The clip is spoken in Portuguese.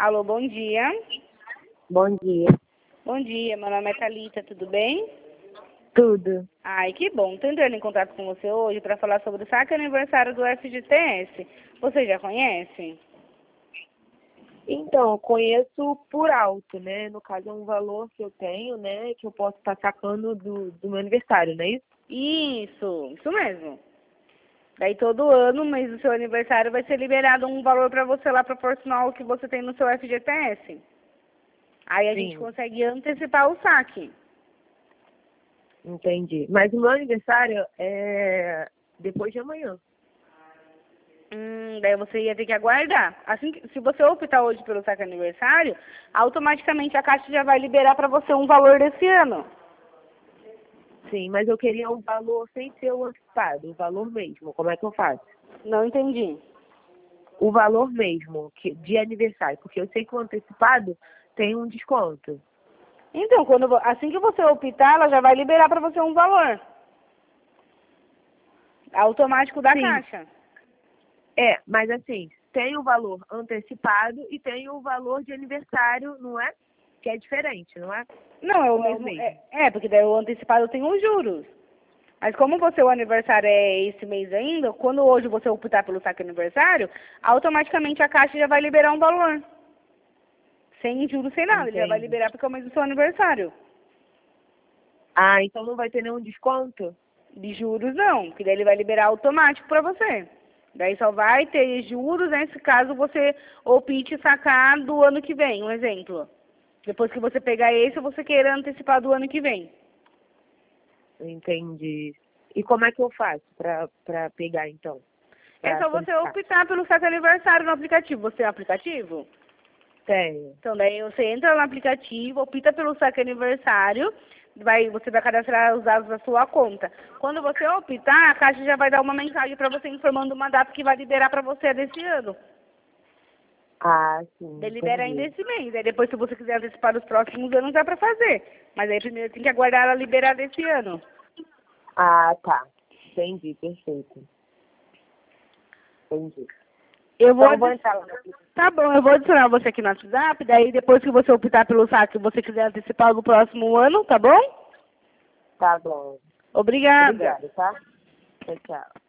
Alô, bom dia. Bom dia. Bom dia, meu nome é Thalita, tudo bem? Tudo. Ai, que bom. Estou entrando em contato com você hoje para falar sobre o saque aniversário do FGTS. Você já conhece? Então, eu conheço por alto, né? No caso, é um valor que eu tenho, né? Que eu posso estar sacando do meu aniversário, não é isso? Isso mesmo. Daí todo ano, mês do seu aniversário, vai ser liberado um valor para você lá proporcional ao que você tem no seu FGTS. Aí a gente Sim, consegue antecipar o saque. entendi. Mas o meu aniversário é depois de amanhã. Daí você ia ter que aguardar. Assim que, se você optar hoje pelo saque aniversário, automaticamente a Caixa já vai liberar para você um valor desse ano. Sim, mas eu queria um valor sem ser o antecipado, o valor mesmo. Como é que eu faço? Não entendi. O valor mesmo de aniversário, porque eu sei que o antecipado tem um desconto. Então, assim que você optar, ela já vai liberar para você um valor automático da Sim, Caixa. mas assim, tem o valor antecipado e tem o valor de aniversário, não é? Que é diferente, não é? Não, é o Ou é o mesmo. mesmo? Porque daí o antecipado tem os juros. Mas como o aniversário é esse mês ainda, quando hoje você optar pelo saque aniversário, automaticamente a Caixa já vai liberar um valor. Sem juros, sem nada. Ele já vai Entende? liberar porque é o mês do seu aniversário. Ah, então não vai ter nenhum desconto? De juros não, porque daí ele vai liberar automático para você. Daí só vai ter juros, né, nesse caso você opte sacar do ano que vem, um exemplo. Depois que você pegar esse, você queira antecipar do ano que vem. Entendi. E como é que eu faço pra pegar, então? É Pra só você solicitar? optar pelo saque aniversário no aplicativo. Você é aplicativo? Tenho. Então daí você entra no aplicativo, opta pelo saque aniversário, você vai cadastrar os dados da sua conta. Quando você optar, a Caixa já vai dar uma mensagem para você informando uma data que vai liberar para você desse ano. Ah, sim, Delibera ainda entendi. esse mês. Aí depois, se você quiser antecipar os próximos anos, dá pra fazer. Mas aí primeiro tem que aguardar ela liberar desse ano. Ah, tá. Entendi, perfeito. Entendi. Eu vou Então eu vou adi- entrar lá no aplicativo. Tá bom, eu vou adicionar você aqui no WhatsApp. Daí depois que você optar pelo saque, se você quiser antecipar no próximo ano, tá bom? Tá bom. Obrigada. Obrigada, tá? Tchau, tchau.